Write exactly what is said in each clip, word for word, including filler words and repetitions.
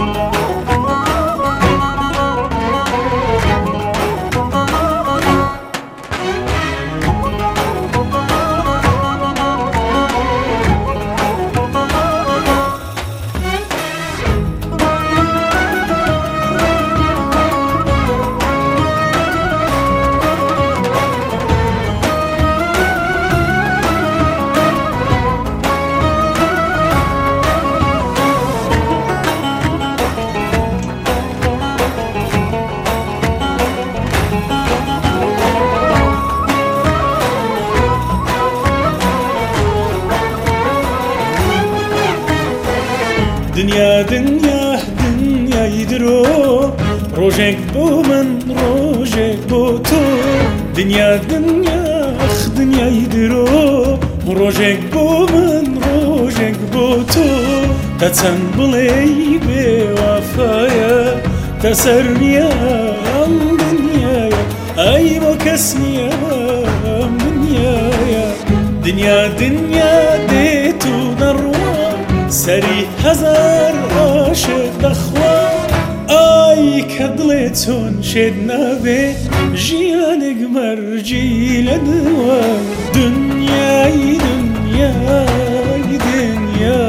دنیا دنیا دنیای درو روزک بو من روزک بو تو دنیا دنیا اخ دنیای درو روزک بو من روزک بو تو تتن بلی به وفایا تسرنیا ام دنیا ای با کس نیام دنیا دنیا دنیا دی تو دروا سری هزار عاشق دخواه آی کدلتون شد نبه جیانگ مرجی لدوا دنیای دنیای دنیا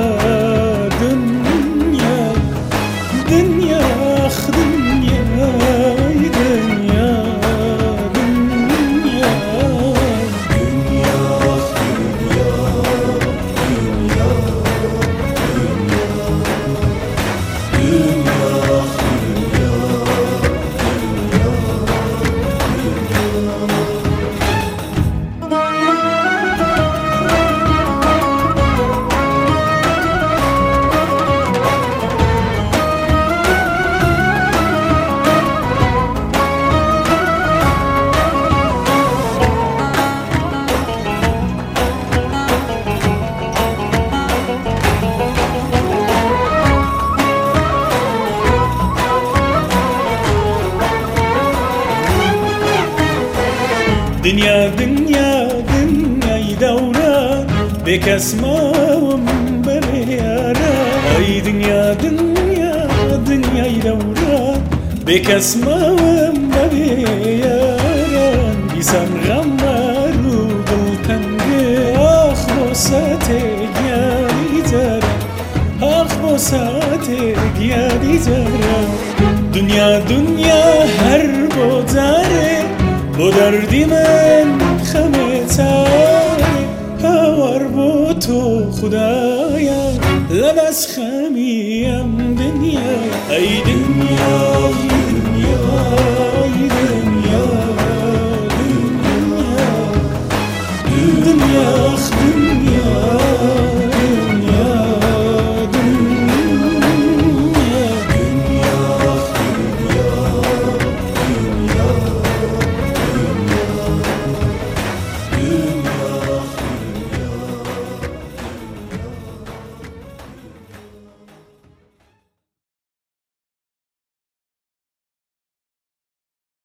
دنیا دنیا اخ دنیای دنیا دنیا دنیا اخ دنیا دنیا دنیای دوران بکس ماوم بریارا ای دنیا دنیا دنیای دوران بکس ماوم بریاران بیسان غمارو دلتنگه آخ بوساته گیاری دارم آخ بوساته گیاری دارم دنیا دنیا هر بوداره با دردی من خمه تاره هوار با تو خدایا لب از خمیم دنیا ای دنیا